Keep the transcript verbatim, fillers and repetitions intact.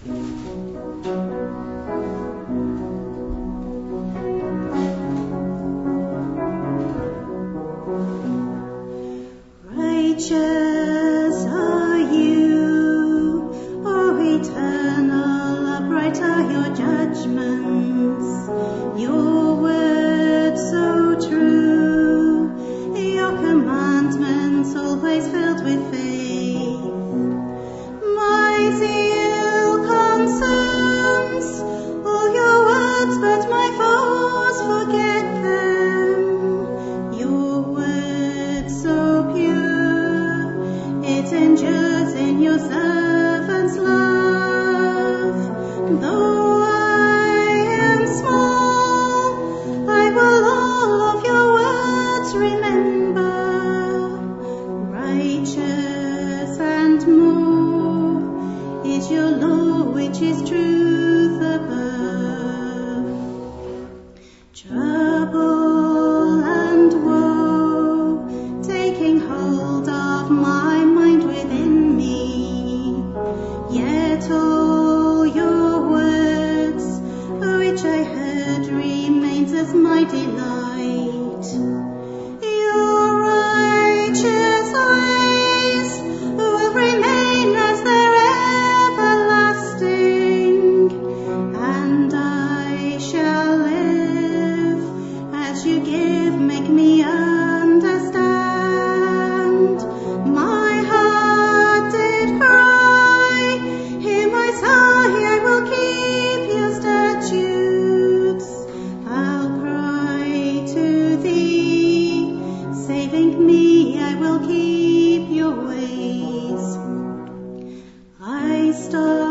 Righteous are you, O eternal, upright are your judgments, your word so true, your commandments always filled with faith. My zeal consumes all your words, but my foes forget them. Your word so pure, it endures in your servant's love. Though I am small, I will all of your words remember. Righteous and more is your law, which is truth above. Trouble and woe taking hold of my mind within me, yet all your words which I heard remains as my delight. Your righteous ways will remain as their everlasting, and I shall live as you give, make me understand. My heart did cry, hear my sigh, I will keep your statutes. I'll cry to thee, saving me, I will keep your ways. I start